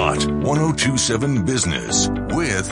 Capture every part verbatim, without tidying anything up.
Hot ten twenty-seven Business with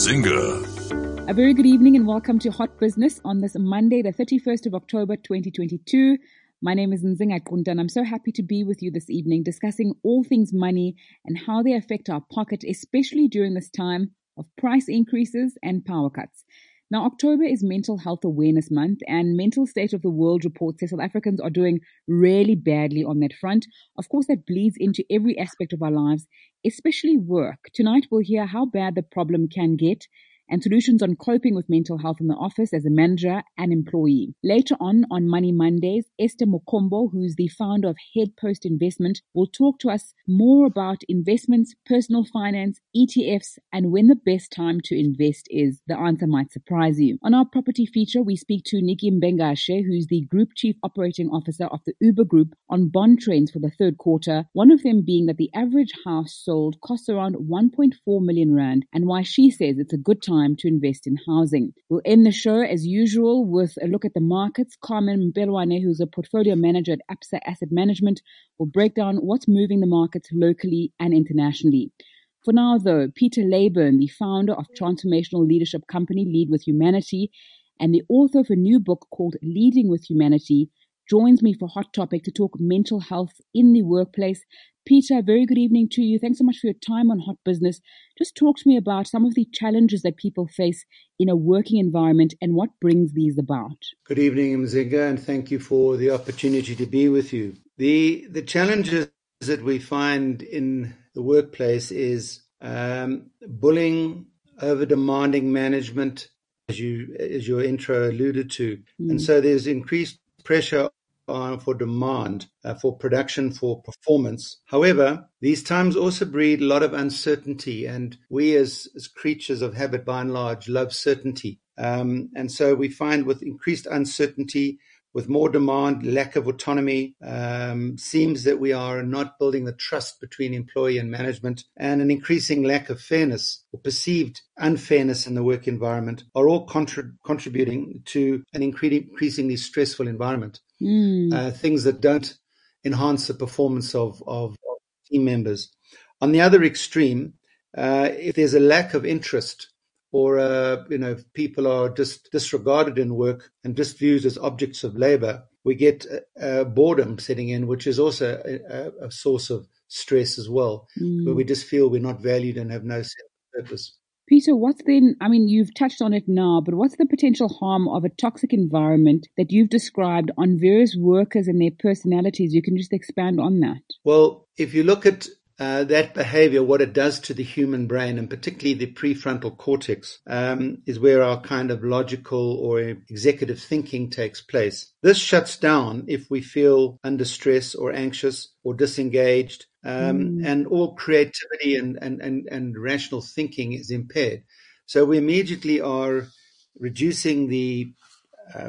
Nzinga. A very good evening and welcome to Hot Business on this Monday, the thirty-first of October, twenty twenty-two. My name is Nzinga Qunta and I'm so happy to be with you this evening discussing all things money and how they affect our pocket, especially during this time of price increases and power cuts. Now, October is Mental Health Awareness Month, and Mental State of the World report says South Africans are doing really badly on that front. Of course, that bleeds into every aspect of our lives, especially work. Tonight, we'll hear how bad the problem can get and solutions on coping with mental health in the office as a manager and employee. Later on, on Money Mondays, Esther Mokombo, who's the founder of Headpost Investment, will talk to us more about investments, personal finance, E T Fs, and when the best time to invest is. The answer might surprise you. On our property feature, we speak to Nikki Mbengashe, who's the Group Chief Operating Officer of the Uber Group, on bond trends for the third quarter, one of them being that the average house sold costs around one point four million rand, and why she says it's a good time to invest in housing. We'll end the show as usual with a look at the markets. Carmen Mpelwane, who's a portfolio manager at Absa Asset Management, will break down what's moving the markets locally and internationally. For now, though, Peter Leyburn, the founder of transformational leadership company Lead with Humanity and the author of a new book called Leading with Humanity, joins me for Hot Topic to talk mental health in the workplace. Peter, very good evening to you. Thanks so much for your time on Hot Business. Just talk to me about some of the challenges that people face in a working environment and what brings these about. Good evening, Mzinga, and thank you for the opportunity to be with you. The the challenges that we find in the workplace is um, bullying, over-demanding management, as you as your intro alluded to. Mm. And so there's increased pressure Uh, for demand, uh, for production, for performance. However, these times also breed a lot of uncertainty, and we as, as creatures of habit, by and large, love certainty. Um, and so we find with increased uncertainty, with more demand, lack of autonomy, um, seems that we are not building the trust between employee and management, and an increasing lack of fairness or perceived unfairness in the work environment are all contra- contributing to an incre- increasingly stressful environment. Mm. Uh, things that don't enhance the performance of, of, of team members. On the other extreme, uh, if there's a lack of interest or, uh, you know, people are just disregarded in work and just viewed as objects of labor, we get uh, boredom setting in, which is also a, a source of stress as well, mm. where we just feel we're not valued and have no sense of purpose. Peter, what's then, I mean, you've touched on it now, but what's the potential harm of a toxic environment that you've described on various workers and their personalities? You can just expand on that. Well, if you look at uh, that behavior, what it does to the human brain, and particularly the prefrontal cortex, um, is where our kind of logical or executive thinking takes place. This shuts down if we feel under stress or anxious or disengaged. Um, mm. And all creativity and, and, and, and rational thinking is impaired. So we immediately are reducing the uh,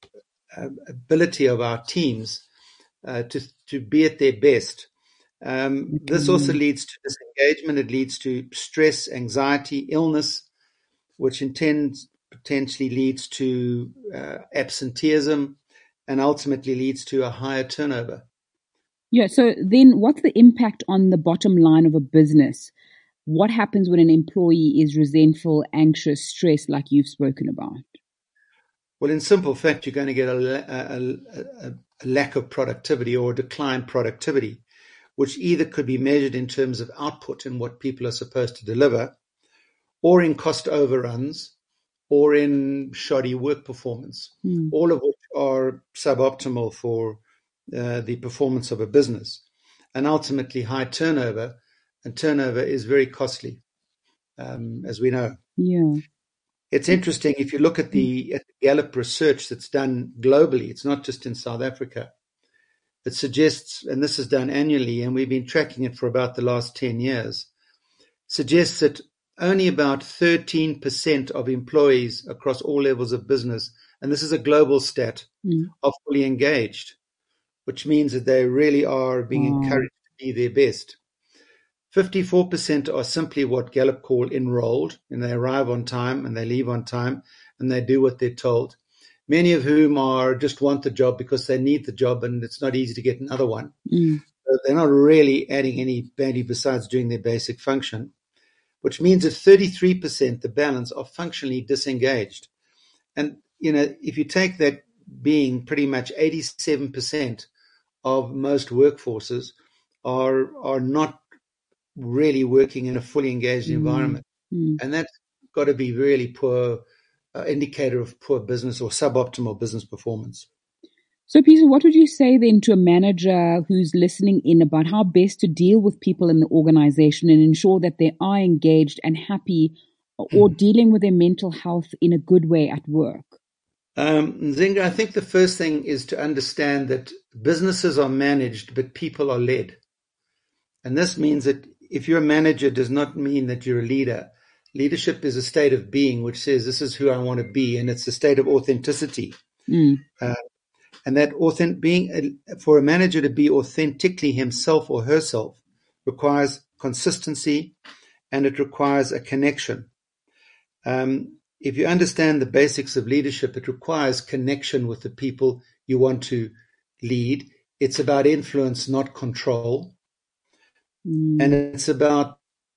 uh, ability of our teams uh, to, to be at their best. Um, okay. This also leads to disengagement. It leads to stress, anxiety, illness, which in turn potentially leads to uh, absenteeism and ultimately leads to a higher turnover. Yeah, so then what's the impact on the bottom line of a business? What happens when an employee is resentful, anxious, stressed, like you've spoken about? Well, in simple fact, you're going to get a, a, a, a lack of productivity or a declined productivity, which either could be measured in terms of output and what people are supposed to deliver, or in cost overruns, or in shoddy work performance, mm. all of which are suboptimal for Uh, the performance of a business, and ultimately high turnover, and turnover is very costly, um, as we know. Yeah, it's interesting if you look at the, at the Gallup research that's done globally. It's not just in South Africa. It suggests, and this is done annually, and we've been tracking it for about the last ten years, suggests that only about thirteen percent of employees across all levels of business, and this is a global stat, mm. are fully engaged, which means that they really are being oh. encouraged to be their best. fifty-four percent are simply what Gallup call enrolled, and they arrive on time and they leave on time and they do what they're told. Many of whom are just want the job because they need the job and it's not easy to get another one. Mm. So they're not really adding any value besides doing their basic function, which means that thirty-three percent, the balance, are functionally disengaged. And, you know, if you take that being pretty much eighty-seven percent of most workforces are are not really working in a fully engaged mm. environment. Mm. And that's got to be really poor uh, indicator of poor business or suboptimal business performance. So, Peter, what would you say then to a manager who's listening in about how best to deal with people in the organization and ensure that they are engaged and happy or mm. dealing with their mental health in a good way at work? Um, Nzinga, I think the first thing is to understand that businesses are managed, but people are led. And this means that if you're a manager, it does not mean that you're a leader. Leadership is a state of being which says, this is who I want to be. And it's a state of authenticity. Mm. Uh, and that authentic being, for a manager to be authentically himself or herself requires consistency, and it requires a connection. Um, if you understand the basics of leadership, it requires connection with the people you want to lead. It's about influence, not control. Mm. And it's about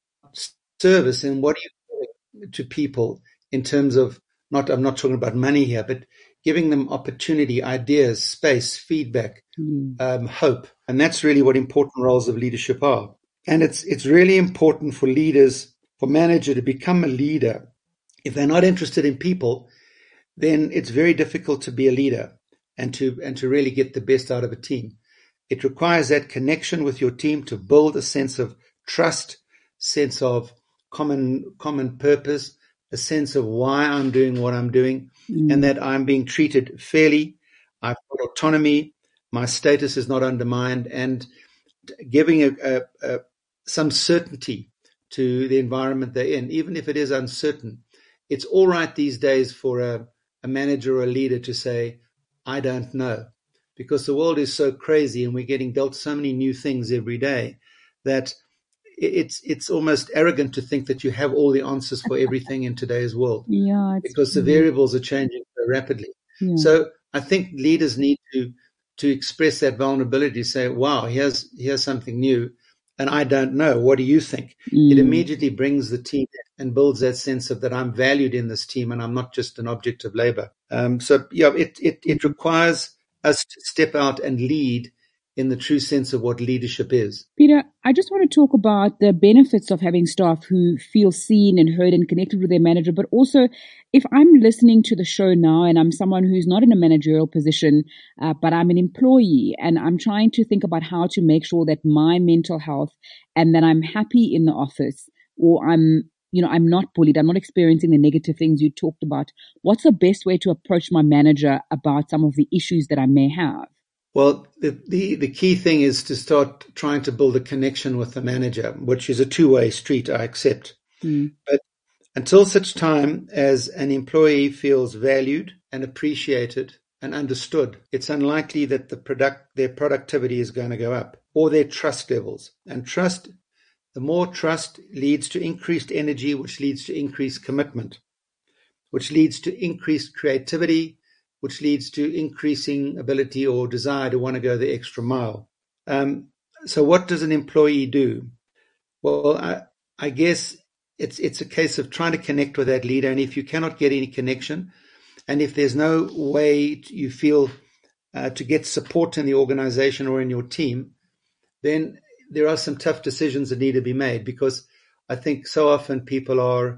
service and what are you doing to people in terms of, not, I'm not talking about money here, but giving them opportunity, ideas, space, feedback, mm. um, hope. And that's really what important roles of leadership are. And it's, it's really important for leaders, for manager to become a leader. If they're not interested in people, then it's very difficult to be a leader and to, and to really get the best out of a team. It requires that connection with your team to build a sense of trust, sense of common, common purpose, a sense of why I'm doing what I'm doing, mm. and that I'm being treated fairly. I've got autonomy. My status is not undermined, and giving a, a, a, some certainty to the environment they're in, even if it is uncertain. It's all right these days for a, a manager or a leader to say, I don't know, because the world is so crazy and we're getting dealt so many new things every day that it's it's almost arrogant to think that you have all the answers for everything in today's world. Yeah, because the variables are changing so rapidly. Yeah. So I think leaders need to to express that vulnerability, say, wow, here's here's something new, and I don't know. What do you think? Mm. It immediately brings the team and builds that sense of that I'm valued in this team and I'm not just an object of labor. Um, so yeah, it it it requires us to step out and lead in the true sense of what leadership is. Peter, I just want to talk about the benefits of having staff who feel seen and heard and connected with their manager, but also if I'm listening to the show now and I'm someone who's not in a managerial position, uh, but I'm an employee and I'm trying to think about how to make sure that my mental health and that I'm happy in the office, or I'm you know, I'm not bullied, I'm not experiencing the negative things you talked about. What's the best way to approach my manager about some of the issues that I may have? Well, the, the, the key thing is to start trying to build a connection with the manager, which is a two-way street, I accept. Mm. But until such time as an employee feels valued and appreciated and understood, it's unlikely that the product, their productivity is going to go up, or their trust levels. And trust, the more trust leads to increased energy, which leads to increased commitment, which leads to increased creativity, which leads to increasing ability or desire to want to go the extra mile. Um, so what does an employee do? Well, I, I guess it's it's a case of trying to connect with that leader. And if you cannot get any connection, and if there's no way to, you feel uh, to get support in the organization or in your team, then there are some tough decisions that need to be made, because I think so often people are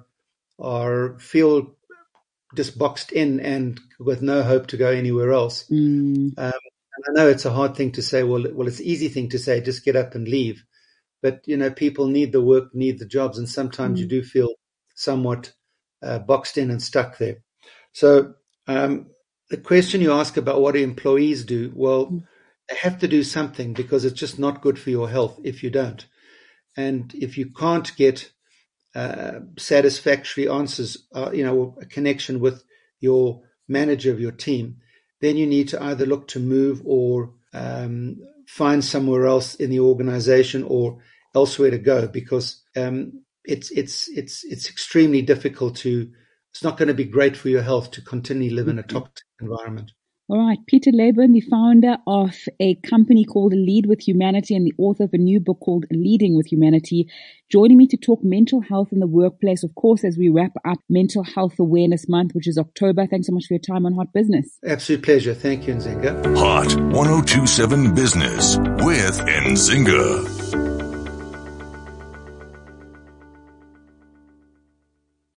are feel just boxed in and with no hope to go anywhere else. Mm. Um, and I know it's a hard thing to say. Well, well, it's an easy thing to say, just get up and leave. But, you know, people need the work, need the jobs. And sometimes mm. you do feel somewhat uh, boxed in and stuck there. So um, the question you ask about what do employees do? Well, mm. they have to do something, because it's just not good for your health if you don't. And if you can't get Uh, satisfactory answers, uh, you know, a connection with your manager of your team, then you need to either look to move or um, find somewhere else in the organization or elsewhere to go, because um, it's it's it's it's extremely difficult to. It's not going to be great for your health to continually live in a toxic environment. All right, Peter Laban, the founder of a company called Lead with Humanity and the author of a new book called Leading with Humanity, joining me to talk mental health in the workplace, of course, as we wrap up Mental Health Awareness Month, which is October. Thanks so much for your time on Hot Business. Absolute pleasure. Thank you, Nzinga. Hot ten twenty-seven Business with Nzinga.